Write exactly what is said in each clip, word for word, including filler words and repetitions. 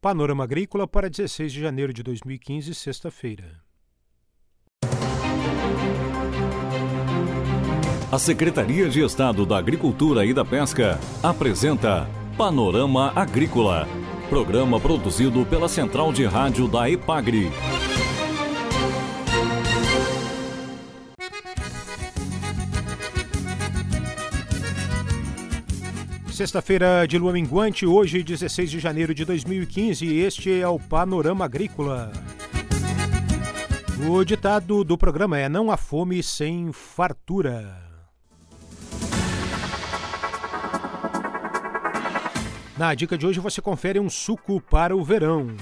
Panorama Agrícola para dezesseis de janeiro de dois mil e quinze, sexta-feira. A Secretaria de Estado da Agricultura e da Pesca apresenta Panorama Agrícola, programa produzido pela Central de Rádio da EPAGRE. Sexta-feira de lua minguante, hoje, dezesseis de janeiro de dois mil e quinze, e este é o Panorama Agrícola. O ditado do programa é: não há fome sem fartura. Na dica de hoje você confere um suco para o verão.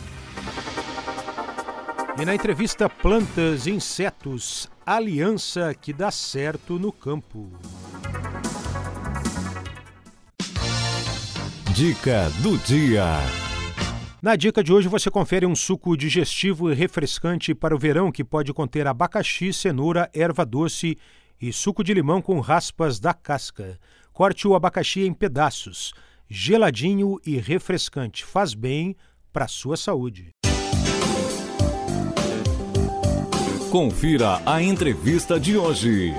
E na entrevista Plantas e Insetos, aliança que dá certo no campo. Dica do dia. Na dica de hoje você confere um suco digestivo e refrescante para o verão que pode conter abacaxi, cenoura, erva doce e suco de limão com raspas da casca. Corte o abacaxi em pedaços. Geladinho e refrescante. Faz bem para a sua saúde. Confira a entrevista de hoje.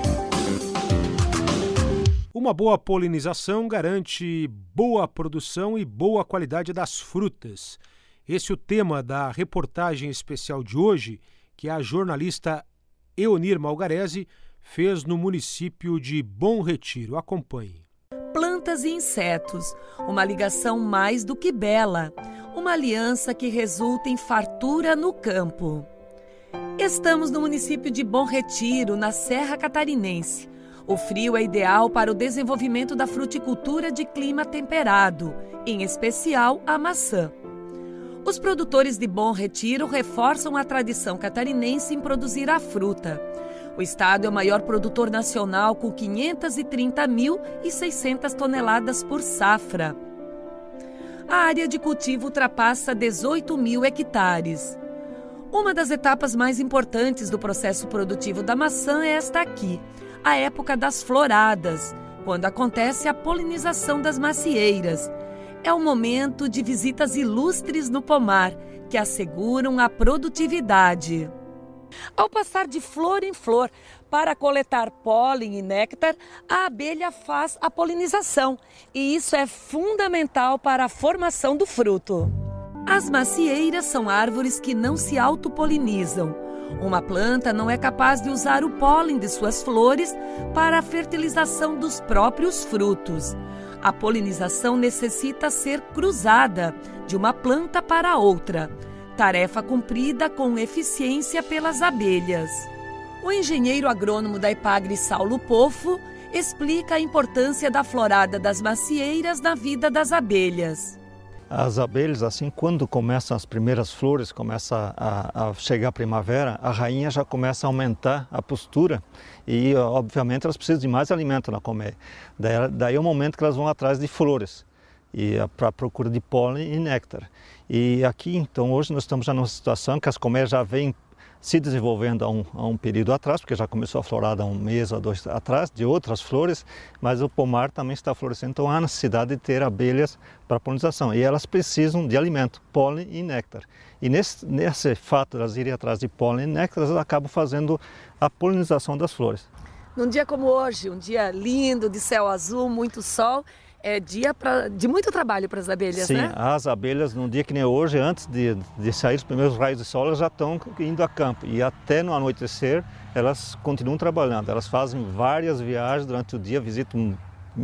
Uma boa polinização garante boa produção e boa qualidade das frutas. Esse é o tema da reportagem especial de hoje, que a jornalista Eonir Malgarese fez no município de Bom Retiro. Acompanhe. Plantas e insetos, uma ligação mais do que bela, uma aliança que resulta em fartura no campo. Estamos no município de Bom Retiro, na Serra Catarinense. O frio é ideal para o desenvolvimento da fruticultura de clima temperado, em especial a maçã. Os produtores de Bom Retiro reforçam a tradição catarinense em produzir a fruta. O estado é o maior produtor nacional, com quinhentas e trinta mil e seiscentas toneladas por safra. A área de cultivo ultrapassa dezoito mil hectares. Uma das etapas mais importantes do processo produtivo da maçã é esta aqui, a época das floradas, quando acontece a polinização das macieiras. É o momento de visitas ilustres no pomar, que asseguram a produtividade. Ao passar de flor em flor para coletar pólen e néctar, a abelha faz a polinização, e isso é fundamental para a formação do fruto. As macieiras são árvores que não se autopolinizam. Uma planta não é capaz de usar o pólen de suas flores para a fertilização dos próprios frutos. A polinização necessita ser cruzada de uma planta para outra, tarefa cumprida com eficiência pelas abelhas. O engenheiro agrônomo da EPAGRE, Saulo Pofo, explica a importância da florada das macieiras na vida das abelhas. As abelhas, assim, quando começam as primeiras flores, começa a, a chegar a primavera, a rainha já começa a aumentar a postura e, obviamente, elas precisam de mais alimento na colmeia. Daí, daí é o momento que elas vão atrás de flores e para a procura de pólen e néctar. E aqui, então, hoje nós estamos já numa situação que as colmeias já vêm se desenvolvendo há um, há um período atrás, porque já começou a florar há um mês ou dois atrás, de outras flores, mas o pomar também está florescendo, então há necessidade de ter abelhas para polinização, e elas precisam de alimento, pólen e néctar. E nesse, nesse fato de elas irem atrás de pólen e néctar, elas acabam fazendo a polinização das flores. Num dia como hoje, um dia lindo, de céu azul, muito sol, é dia pra, de muito trabalho para as abelhas, Sim, né? Sim, as abelhas, num dia que nem hoje, antes de, de sair os primeiros raios de sol, elas já estão indo a campo. E até no anoitecer, elas continuam trabalhando. Elas fazem várias viagens durante o dia, visitam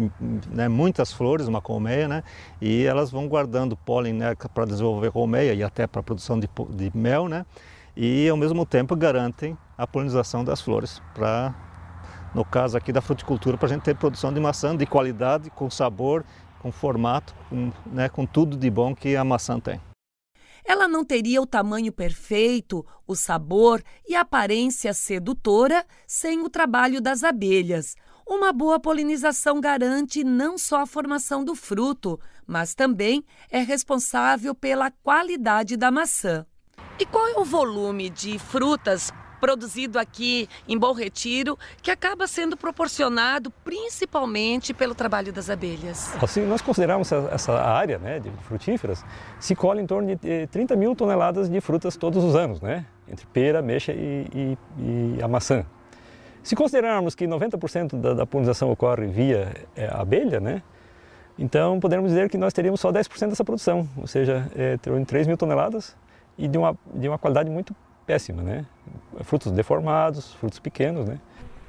né, muitas flores, uma colmeia, né? E elas vão guardando pólen, né, para desenvolver a colmeia e até para a produção de, de mel, né? E, ao mesmo tempo, garantem a polinização das flores para... No caso aqui da fruticultura, para a gente ter produção de maçã de qualidade, com sabor, com formato, com, né, com tudo de bom que a maçã tem. Ela não teria o tamanho perfeito, o sabor e a aparência sedutora sem o trabalho das abelhas. Uma boa polinização garante não só a formação do fruto, mas também é responsável pela qualidade da maçã. E qual é o volume de frutas produzido aqui em Bom Retiro, que acaba sendo proporcionado principalmente pelo trabalho das abelhas. Assim, nós consideramos essa área, né, de frutíferas, se colhe em torno de trinta mil toneladas de frutas todos os anos, né, entre pera, ameixa e, e, e a maçã. Se considerarmos que noventa por cento da, da polinização ocorre via é, abelha, né, então podemos dizer que nós teríamos só dez por cento dessa produção, ou seja, é, em três mil toneladas e de uma, de uma qualidade muito péssima, né? Frutos deformados, frutos pequenos, né?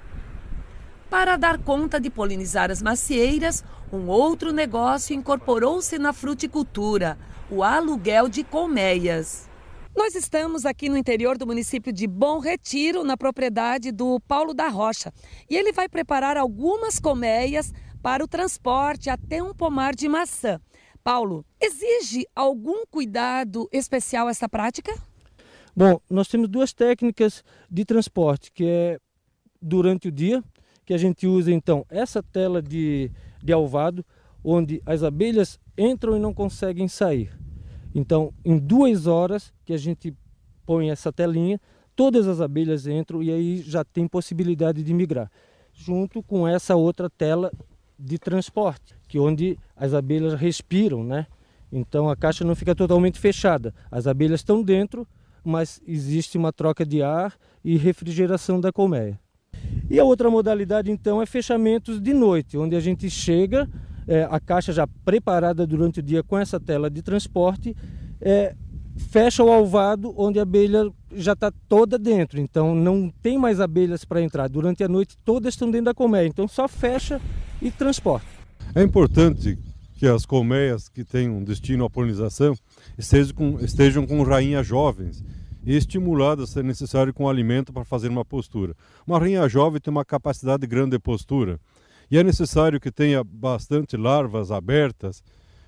Para dar conta de polinizar as macieiras, um outro negócio incorporou-se na fruticultura, o aluguel de colmeias. Nós estamos aqui no interior do município de Bom Retiro, na propriedade do Paulo da Rocha, e ele vai preparar algumas colmeias para o transporte até um pomar de maçã. Paulo, exige algum cuidado especial essa prática? Bom, nós temos duas técnicas de transporte, que é durante o dia, que a gente usa então essa tela de, de alvado, onde as abelhas entram e não conseguem sair. Então, em duas horas que a gente põe essa telinha, todas as abelhas entram e aí já tem possibilidade de migrar. Junto com essa outra tela de transporte, que é onde as abelhas respiram, né? Então a caixa não fica totalmente fechada, as abelhas estão dentro, mas existe uma troca de ar e refrigeração da colmeia. E a outra modalidade então é fechamentos de noite, onde a gente chega, é, a caixa já preparada durante o dia com essa tela de transporte, é, fecha o alvado onde a abelha já está toda dentro, então não tem mais abelhas para entrar. Durante a noite todas estão dentro da colmeia, então só fecha e transporta. É importante que as colmeias que têm um destino à polinização estejam com, estejam com rainhas jovens e estimuladas, se necessário, com alimento para fazer uma postura. Uma rainha jovem tem uma capacidade grande de postura e é necessário que tenha bastante larvas abertas.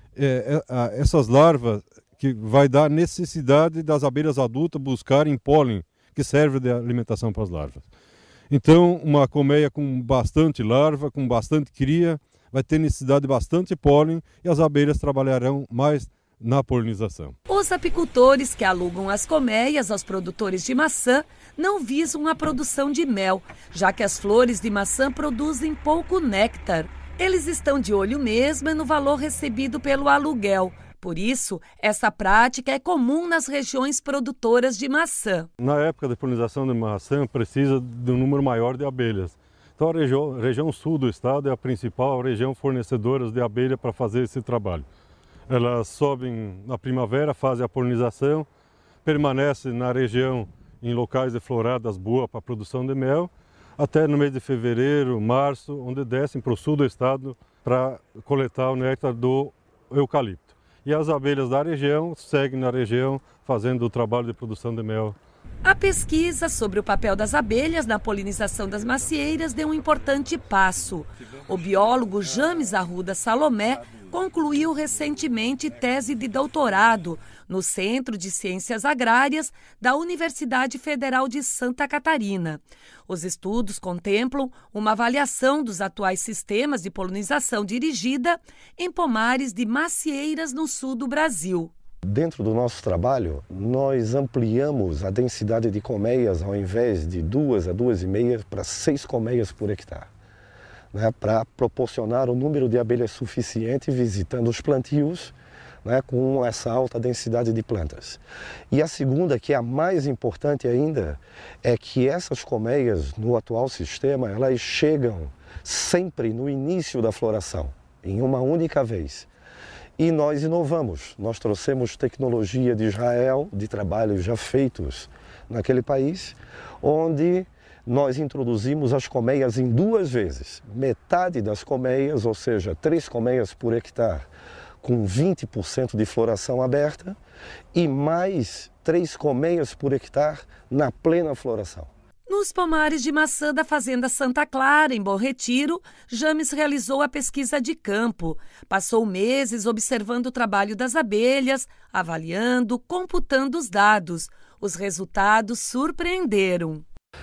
É, é, essas larvas que vai dar necessidade das abelhas adultas buscarem pólen, que serve de alimentação para as larvas. Então, uma colmeia com bastante larva, com bastante cria, vai ter necessidade de bastante pólen e as abelhas trabalharão mais na polinização. Os apicultores que alugam as colmeias aos produtores de maçã não visam a produção de mel, já que as flores de maçã produzem pouco néctar. Eles estão de olho mesmo no valor recebido pelo aluguel. Por isso, essa prática é comum nas regiões produtoras de maçã. Na época da polinização de maçã, precisa de um número maior de abelhas. Então, a região, a região sul do estado é a principal região fornecedora de abelha para fazer esse trabalho. Elas sobem na primavera, fazem a polinização, permanecem na região em locais de floradas boas para a produção de mel, até no mês de fevereiro, março, onde descem para o sul do estado para coletar o néctar do eucalipto. E as abelhas da região seguem na região fazendo o trabalho de produção de mel. A pesquisa sobre o papel das abelhas na polinização das macieiras deu um importante passo. O biólogo James Arruda Salomé concluiu recentemente tese de doutorado no Centro de Ciências Agrárias da Universidade Federal de Santa Catarina. Os estudos contemplam uma avaliação dos atuais sistemas de polinização dirigida em pomares de macieiras no sul do Brasil. Dentro do nosso trabalho, nós ampliamos a densidade de colmeias ao invés de duas a duas e meia para seis colmeias por hectare, né, para proporcionar o número de abelhas suficiente visitando os plantios, né, com essa alta densidade de plantas. E a segunda, que é a mais importante ainda, é que essas colmeias, no atual sistema, elas chegam sempre no início da floração, em uma única vez. E nós inovamos, nós trouxemos tecnologia de Israel, de trabalhos já feitos naquele país, onde nós introduzimos as colmeias em duas vezes. Metade das colmeias, ou seja, três colmeias por hectare, com vinte por cento de floração aberta, e mais três colmeias por hectare na plena floração. Nos pomares de maçã da Fazenda Santa Clara, em Bom Retiro, James realizou a pesquisa de campo. Passou meses observando o trabalho das abelhas, avaliando, computando os dados. Os resultados surpreenderam.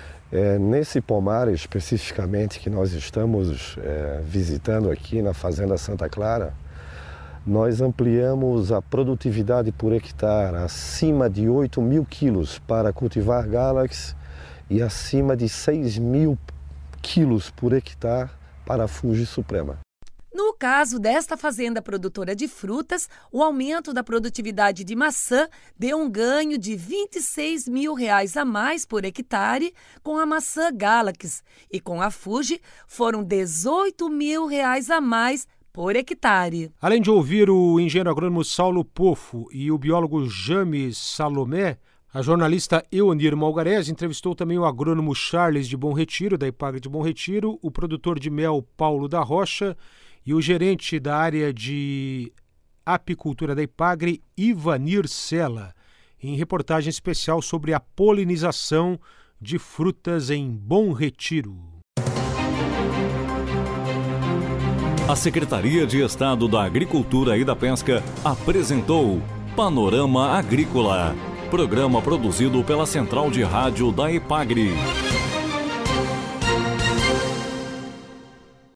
É, nesse pomar especificamente que nós estamos é, visitando aqui na Fazenda Santa Clara, nós ampliamos a produtividade por hectare acima de oito mil quilos para cultivar Galaxy e acima de seis mil quilos por hectare para a Fuji Suprema. No caso desta fazenda produtora de frutas, o aumento da produtividade de maçã deu um ganho de vinte e seis mil reais a mais por hectare com a maçã Galaxy e com a Fuji foram dezoito mil reais a mais por hectare. Além de ouvir o engenheiro agrônomo Saulo Pofo e o biólogo James Salomé, a jornalista Eonir Malgarese entrevistou também o agrônomo Charles de Bom Retiro, da Ipagre de Bom Retiro, o produtor de mel Paulo da Rocha e o gerente da área de apicultura da Ipagre, Ivanir Sela, em reportagem especial sobre a polinização de frutas em Bom Retiro. A Secretaria de Estado da Agricultura e da Pesca apresentou Panorama Agrícola, programa produzido pela Central de Rádio da Ipagre.